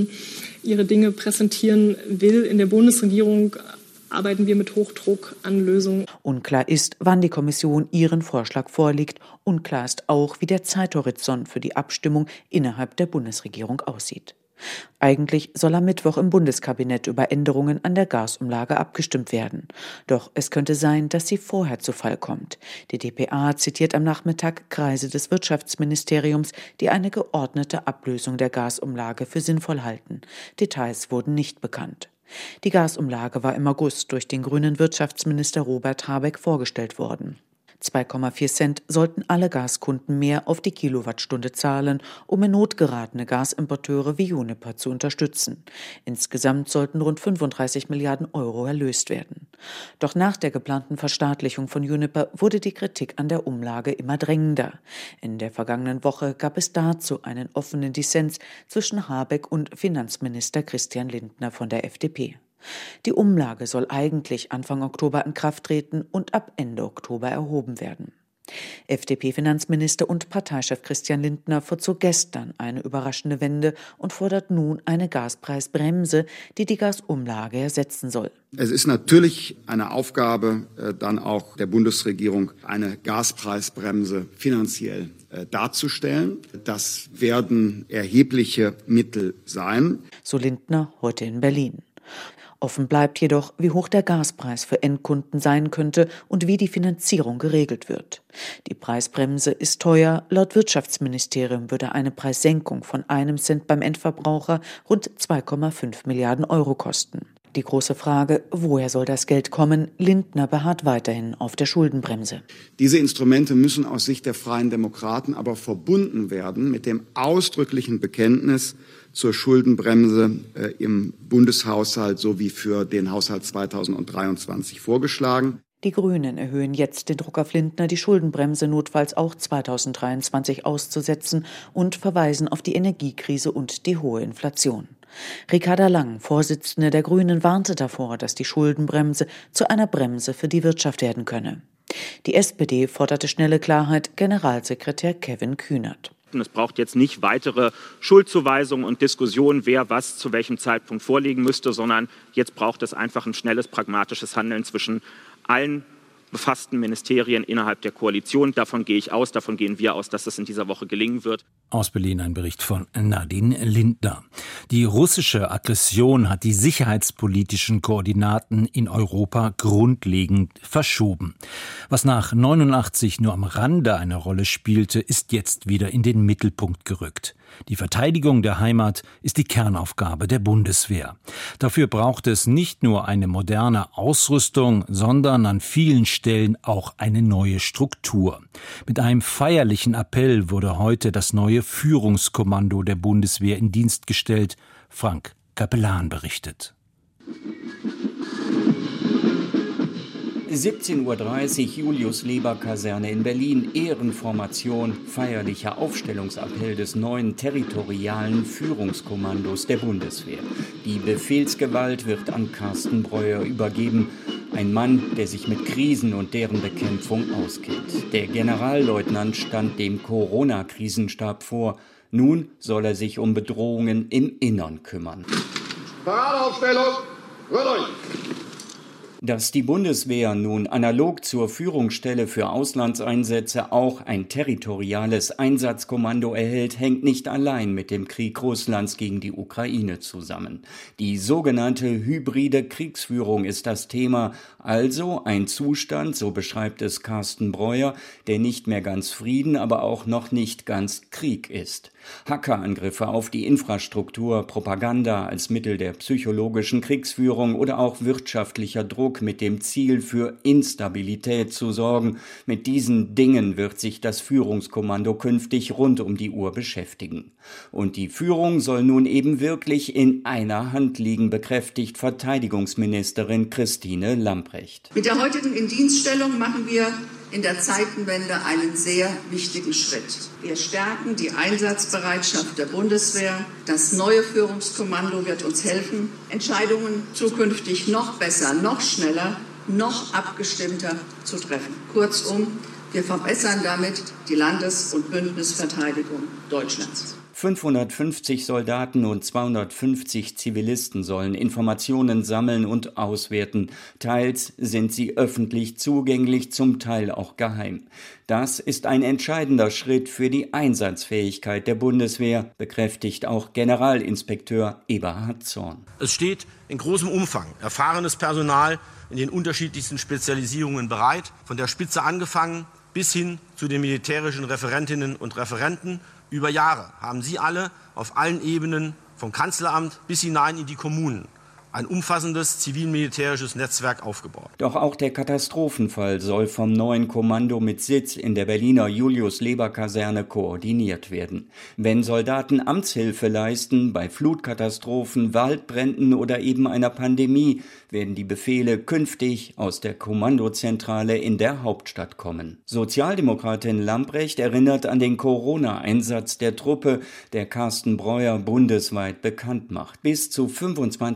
ihre Dinge präsentieren will. In der Bundesregierung arbeiten wir mit Hochdruck an Lösungen. Unklar ist, wann die Kommission ihren Vorschlag vorlegt. Unklar ist auch, wie der Zeithorizont für die Abstimmung innerhalb der Bundesregierung aussieht. Eigentlich soll am Mittwoch im Bundeskabinett über Änderungen an der Gasumlage abgestimmt werden. Doch es könnte sein, dass sie vorher zu Fall kommt. Die dpa zitiert am Nachmittag Kreise des Wirtschaftsministeriums, die eine geordnete Ablösung der Gasumlage für sinnvoll halten. Details wurden nicht bekannt. Die Gasumlage war im August durch den grünen Wirtschaftsminister Robert Habeck vorgestellt worden. 2,4 Cent sollten alle Gaskunden mehr auf die Kilowattstunde zahlen, um in Not geratene Gasimporteure wie Juniper zu unterstützen. Insgesamt sollten rund 35 Milliarden Euro erlöst werden. Doch nach der geplanten Verstaatlichung von Juniper wurde die Kritik an der Umlage immer drängender. In der vergangenen Woche gab es dazu einen offenen Dissens zwischen Habeck und Finanzminister Christian Lindner von der FDP. Die Umlage soll eigentlich Anfang Oktober in Kraft treten und ab Ende Oktober erhoben werden. FDP-Finanzminister und Parteichef Christian Lindner vollzog gestern eine überraschende Wende und fordert nun eine Gaspreisbremse, die die Gasumlage ersetzen soll. Es ist natürlich eine Aufgabe dann auch der Bundesregierung, eine Gaspreisbremse finanziell darzustellen. Das werden erhebliche Mittel sein. So Lindner heute in Berlin. Offen bleibt jedoch, wie hoch der Gaspreis für Endkunden sein könnte und wie die Finanzierung geregelt wird. Die Preisbremse ist teuer. Laut Wirtschaftsministerium würde eine Preissenkung von 1 Cent beim Endverbraucher rund 2,5 Milliarden Euro kosten. Die große Frage, woher soll das Geld kommen? Lindner beharrt weiterhin auf der Schuldenbremse. Diese Instrumente müssen aus Sicht der Freien Demokraten aber verbunden werden mit dem ausdrücklichen Bekenntnis zur Schuldenbremse im Bundeshaushalt sowie für den Haushalt 2023 vorgeschlagen. Die Grünen erhöhen jetzt den Druck auf Lindner, die Schuldenbremse notfalls auch 2023 auszusetzen und verweisen auf die Energiekrise und die hohe Inflation. Ricarda Lang, Vorsitzende der Grünen, warnte davor, dass die Schuldenbremse zu einer Bremse für die Wirtschaft werden könne. Die SPD forderte schnelle Klarheit, Generalsekretär Kevin Kühnert. Es braucht jetzt nicht weitere Schuldzuweisungen und Diskussionen, wer was zu welchem Zeitpunkt vorlegen müsste, sondern jetzt braucht es einfach ein schnelles, pragmatisches Handeln zwischen allen befassten Ministerien innerhalb der Koalition. Davon gehe ich aus, davon gehen wir aus, dass das in dieser Woche gelingen wird. Aus Berlin ein Bericht von Nadine Lindner. Die russische Aggression hat die sicherheitspolitischen Koordinaten in Europa grundlegend verschoben. Was nach 89 nur am Rande eine Rolle spielte, ist jetzt wieder in den Mittelpunkt gerückt. Die Verteidigung der Heimat ist die Kernaufgabe der Bundeswehr. Dafür braucht es nicht nur eine moderne Ausrüstung, sondern an vielen Stellen auch eine neue Struktur. Mit einem feierlichen Appell wurde heute das neue Führungskommando der Bundeswehr in Dienst gestellt. Frank Kapellan berichtet. 17:30 Uhr, Julius-Leber-Kaserne in Berlin, Ehrenformation, feierlicher Aufstellungsappell des neuen territorialen Führungskommandos der Bundeswehr. Die Befehlsgewalt wird an Carsten Breuer übergeben, ein Mann, der sich mit Krisen und deren Bekämpfung auskennt. Der Generalleutnant stand dem Corona-Krisenstab vor. Nun soll er sich um Bedrohungen im Innern kümmern. Paradeaufstellung, rührt euch! Dass die Bundeswehr nun analog zur Führungsstelle für Auslandseinsätze auch ein territoriales Einsatzkommando erhält, hängt nicht allein mit dem Krieg Russlands gegen die Ukraine zusammen. Die sogenannte hybride Kriegsführung ist das Thema, also ein Zustand, so beschreibt es Carsten Breuer, der nicht mehr ganz Frieden, aber auch noch nicht ganz Krieg ist. Hackerangriffe auf die Infrastruktur, Propaganda als Mittel der psychologischen Kriegsführung oder auch wirtschaftlicher Druck mit dem Ziel für Instabilität zu sorgen. Mit diesen Dingen wird sich das Führungskommando künftig rund um die Uhr beschäftigen. Und die Führung soll nun eben wirklich in einer Hand liegen, bekräftigt Verteidigungsministerin Christine Lambrecht. Mit der heutigen Indienststellung machen wir in der Zeitenwende einen sehr wichtigen Schritt. Wir stärken die Einsatzbereitschaft der Bundeswehr. Das neue Führungskommando wird uns helfen, Entscheidungen zukünftig noch besser, noch schneller, noch abgestimmter zu treffen. Kurzum, wir verbessern damit die Landes- und Bündnisverteidigung Deutschlands. 550 Soldaten und 250 Zivilisten sollen Informationen sammeln und auswerten. Teils sind sie öffentlich zugänglich, zum Teil auch geheim. Das ist ein entscheidender Schritt für die Einsatzfähigkeit der Bundeswehr, bekräftigt auch Generalinspekteur Eberhard Zorn. Es steht in großem Umfang erfahrenes Personal in den unterschiedlichsten Spezialisierungen bereit, von der Spitze angefangen bis hin zu den militärischen Referentinnen und Referenten. Über Jahre haben Sie alle auf allen Ebenen, vom Kanzleramt bis hinein in die Kommunen, ein umfassendes zivil-militärisches Netzwerk aufgebaut. Doch auch der Katastrophenfall soll vom neuen Kommando mit Sitz in der Berliner Julius-Leber-Kaserne koordiniert werden. Wenn Soldaten Amtshilfe leisten bei Flutkatastrophen, Waldbränden oder eben einer Pandemie, werden die Befehle künftig aus der Kommandozentrale in der Hauptstadt kommen. Sozialdemokratin Lambrecht erinnert an den Corona-Einsatz der Truppe, der Carsten Breuer bundesweit bekannt macht. Bis zu 25.000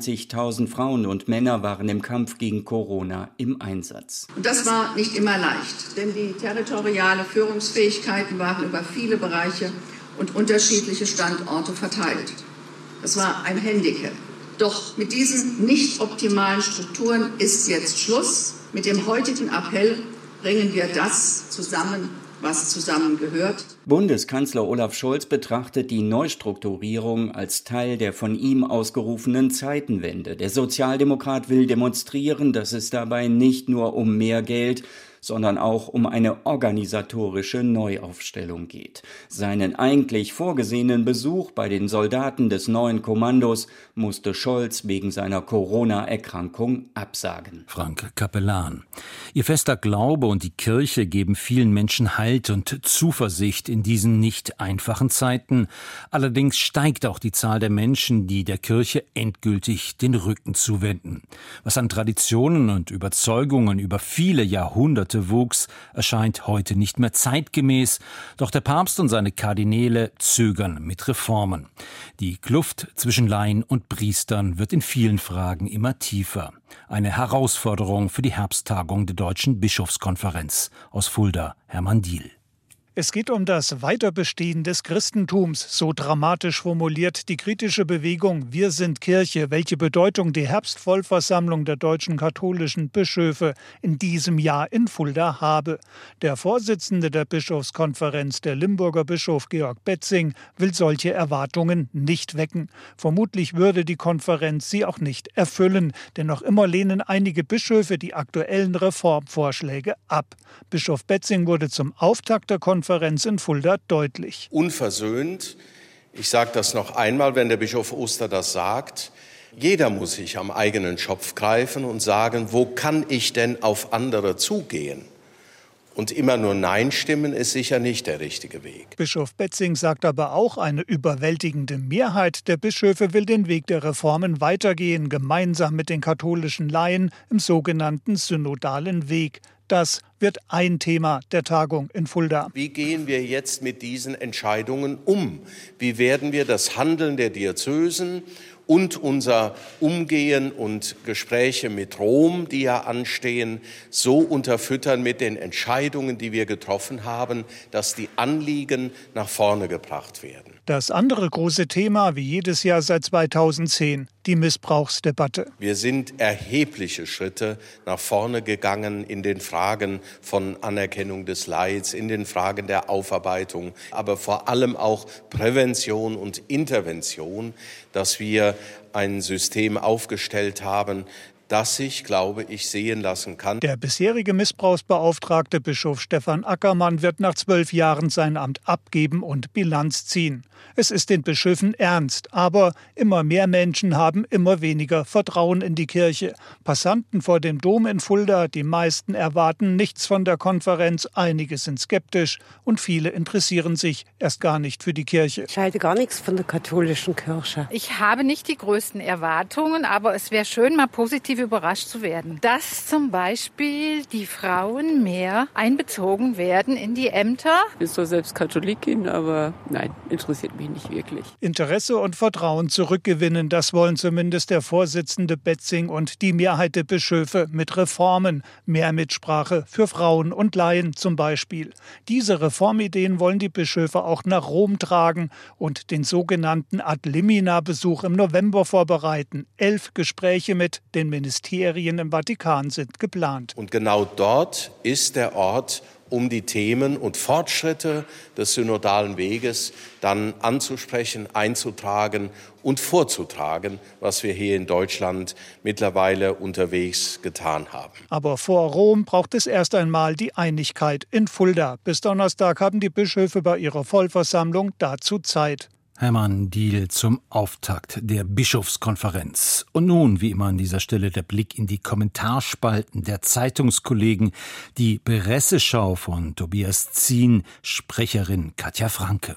1000 Frauen und Männer waren im Kampf gegen Corona im Einsatz. Und das war nicht immer leicht, denn die territoriale Führungsfähigkeiten waren über viele Bereiche und unterschiedliche Standorte verteilt. Das war ein Handicap. Doch mit diesen nicht optimalen Strukturen ist jetzt Schluss. Mit dem heutigen Appell bringen wir das zusammen, was zusammengehört. Bundeskanzler Olaf Scholz betrachtet die Neustrukturierung als Teil der von ihm ausgerufenen Zeitenwende. Der Sozialdemokrat will demonstrieren, dass es dabei nicht nur um mehr Geld, sondern auch um eine organisatorische Neuaufstellung geht. Seinen eigentlich vorgesehenen Besuch bei den Soldaten des neuen Kommandos musste Scholz wegen seiner Corona-Erkrankung absagen. Frank Capellan. Ihr fester Glaube und die Kirche geben vielen Menschen Halt und Zuversicht in diesen nicht einfachen Zeiten. Allerdings steigt auch die Zahl der Menschen, die der Kirche endgültig den Rücken zuwenden. Was an Traditionen und Überzeugungen über viele Jahrhunderte wuchs, erscheint heute nicht mehr zeitgemäß. Doch der Papst und seine Kardinäle zögern mit Reformen. Die Kluft zwischen Laien und Priestern wird in vielen Fragen immer tiefer. Eine Herausforderung für die Herbsttagung der Deutschen Bischofskonferenz. Aus Fulda, Hermann Diehl. Es geht um das Weiterbestehen des Christentums, so dramatisch formuliert die kritische Bewegung Wir sind Kirche, welche Bedeutung die Herbstvollversammlung der deutschen katholischen Bischöfe in diesem Jahr in Fulda habe. Der Vorsitzende der Bischofskonferenz, der Limburger Bischof Georg Betzing, will solche Erwartungen nicht wecken. Vermutlich würde die Konferenz sie auch nicht erfüllen, denn noch immer lehnen einige Bischöfe die aktuellen Reformvorschläge ab. Bischof Betzing wurde zum Auftakt der Konferenz in Fulda deutlich. Unversöhnt, ich sage das noch einmal, wenn der Bischof Oster das sagt, jeder muss sich am eigenen Schopf greifen und sagen, wo kann ich denn auf andere zugehen? Und immer nur Nein stimmen ist sicher nicht der richtige Weg. Bischof Betzing sagt aber auch, eine überwältigende Mehrheit der Bischöfe will den Weg der Reformen weitergehen, gemeinsam mit den katholischen Laien im sogenannten synodalen Weg. Das wird ein Thema der Tagung in Fulda. Wie gehen wir jetzt mit diesen Entscheidungen um? Wie werden wir das Handeln der Diözesen und unser Umgehen und Gespräche mit Rom, die ja anstehen, so unterfüttern mit den Entscheidungen, die wir getroffen haben, dass die Anliegen nach vorne gebracht werden? Das andere große Thema, wie jedes Jahr seit 2010, die Missbrauchsdebatte. Wir sind erhebliche Schritte nach vorne gegangen in den Fragen von Anerkennung des Leids, in den Fragen der Aufarbeitung, aber vor allem auch Prävention und Intervention, dass wir ein System aufgestellt haben, das sich, glaube ich, sehen lassen kann. Der bisherige Missbrauchsbeauftragte Bischof Stefan Ackermann wird nach 12 Jahren sein Amt abgeben und Bilanz ziehen. Es ist den Bischöfen ernst, aber immer mehr Menschen haben immer weniger Vertrauen in die Kirche. Passanten vor dem Dom in Fulda, die meisten erwarten nichts von der Konferenz, einige sind skeptisch und viele interessieren sich erst gar nicht für die Kirche. Ich halte gar nichts von der katholischen Kirche. Ich habe nicht die größten Erwartungen, aber es wäre schön, mal positiv überrascht zu werden. Dass zum Beispiel die Frauen mehr einbezogen werden in die Ämter. Ich bin zwar selbst Katholikin, aber nein, interessiert mich nicht wirklich. Interesse und Vertrauen zurückgewinnen, das wollen zumindest der Vorsitzende Betzing und die Mehrheit der Bischöfe mit Reformen. Mehr Mitsprache für Frauen und Laien zum Beispiel. Diese Reformideen wollen die Bischöfe auch nach Rom tragen und den sogenannten Ad Limina-Besuch im November vorbereiten. 11 Gespräche mit den Ministerien im Vatikan sind geplant. Und genau dort ist der Ort, um die Themen und Fortschritte des synodalen Weges dann anzusprechen, einzutragen und vorzutragen, was wir hier in Deutschland mittlerweile unterwegs getan haben. Aber vor Rom braucht es erst einmal die Einigkeit in Fulda. Bis Donnerstag haben die Bischöfe bei ihrer Vollversammlung dazu Zeit. Hermann Diehl zum Auftakt der Bischofskonferenz. Und nun, wie immer an dieser Stelle, der Blick in die Kommentarspalten der Zeitungskollegen. Die Presseschau von Tobias Zien, Sprecherin Katja Franke.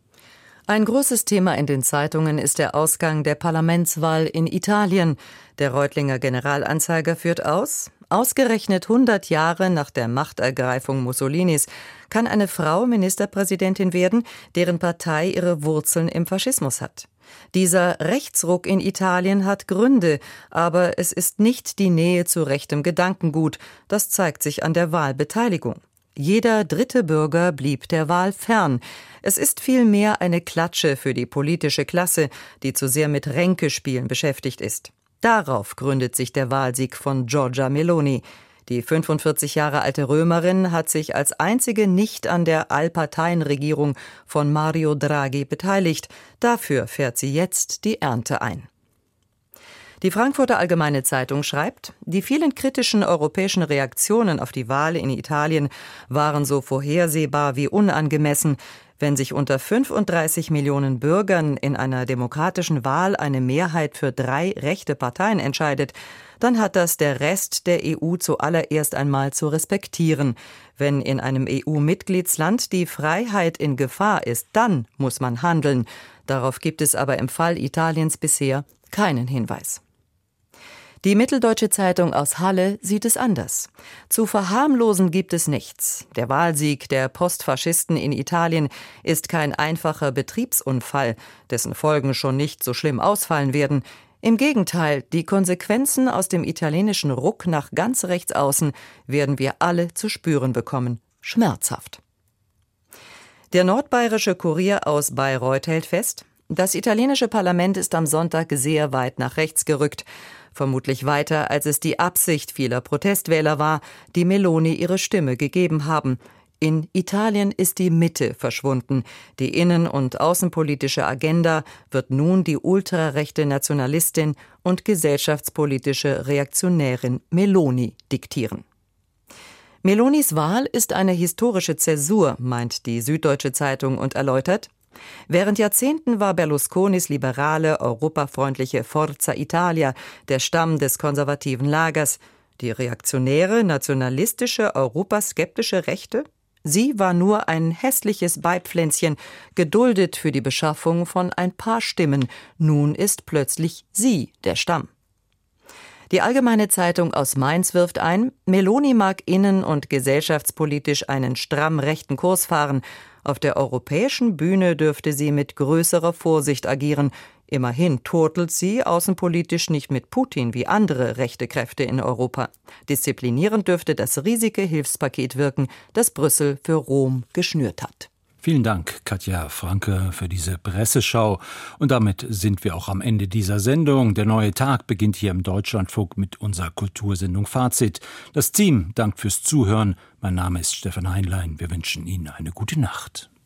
Ein großes Thema in den Zeitungen ist der Ausgang der Parlamentswahl in Italien. Der Reutlinger Generalanzeiger führt aus: Ausgerechnet 100 Jahre nach der Machtergreifung Mussolinis kann eine Frau Ministerpräsidentin werden, deren Partei ihre Wurzeln im Faschismus hat. Dieser Rechtsruck in Italien hat Gründe, aber es ist nicht die Nähe zu rechtem Gedankengut. Das zeigt sich an der Wahlbeteiligung. Jeder dritte Bürger blieb der Wahl fern. Es ist vielmehr eine Klatsche für die politische Klasse, die zu sehr mit Ränkespielen beschäftigt ist. Darauf gründet sich der Wahlsieg von Giorgia Meloni. Die 45 Jahre alte Römerin hat sich als einzige nicht an der Allparteienregierung von Mario Draghi beteiligt. Dafür fährt sie jetzt die Ernte ein. Die Frankfurter Allgemeine Zeitung schreibt, die vielen kritischen europäischen Reaktionen auf die Wahl in Italien waren so vorhersehbar wie unangemessen. Wenn sich unter 35 Millionen Bürgern in einer demokratischen Wahl eine Mehrheit für 3 rechte Parteien entscheidet, dann hat das der Rest der EU zuallererst einmal zu respektieren. Wenn in einem EU-Mitgliedsland die Freiheit in Gefahr ist, dann muss man handeln. Darauf gibt es aber im Fall Italiens bisher keinen Hinweis. Die Mitteldeutsche Zeitung aus Halle sieht es anders. Zu verharmlosen gibt es nichts. Der Wahlsieg der Postfaschisten in Italien ist kein einfacher Betriebsunfall, dessen Folgen schon nicht so schlimm ausfallen werden. Im Gegenteil, die Konsequenzen aus dem italienischen Ruck nach ganz rechts außen werden wir alle zu spüren bekommen. Schmerzhaft. Der nordbayerische Kurier aus Bayreuth hält fest, das italienische Parlament ist am Sonntag sehr weit nach rechts gerückt. Vermutlich weiter, als es die Absicht vieler Protestwähler war, die Meloni ihre Stimme gegeben haben. In Italien ist die Mitte verschwunden. Die innen- und außenpolitische Agenda wird nun die ultrarechte Nationalistin und gesellschaftspolitische Reaktionärin Meloni diktieren. Melonis Wahl ist eine historische Zäsur, meint die Süddeutsche Zeitung und erläutert: Während Jahrzehnten war Berlusconis liberale, europafreundliche Forza Italia der Stamm des konservativen Lagers. Die reaktionäre, nationalistische, europaskeptische Rechte? Sie war nur ein hässliches Beipflänzchen, geduldet für die Beschaffung von ein paar Stimmen. Nun ist plötzlich sie der Stamm. Die Allgemeine Zeitung aus Mainz wirft ein, Meloni mag innen- und gesellschaftspolitisch einen stramm rechten Kurs fahren. Auf der europäischen Bühne dürfte sie mit größerer Vorsicht agieren. Immerhin turtelt sie außenpolitisch nicht mit Putin wie andere rechte Kräfte in Europa. Disziplinierend dürfte das riesige Hilfspaket wirken, das Brüssel für Rom geschnürt hat. Vielen Dank, Katja Franke, für diese Presseschau. Und damit sind wir auch am Ende dieser Sendung. Der neue Tag beginnt hier im Deutschlandfunk mit unserer Kultursendung Fazit. Das Team dankt fürs Zuhören. Mein Name ist Stefan Heinlein. Wir wünschen Ihnen eine gute Nacht.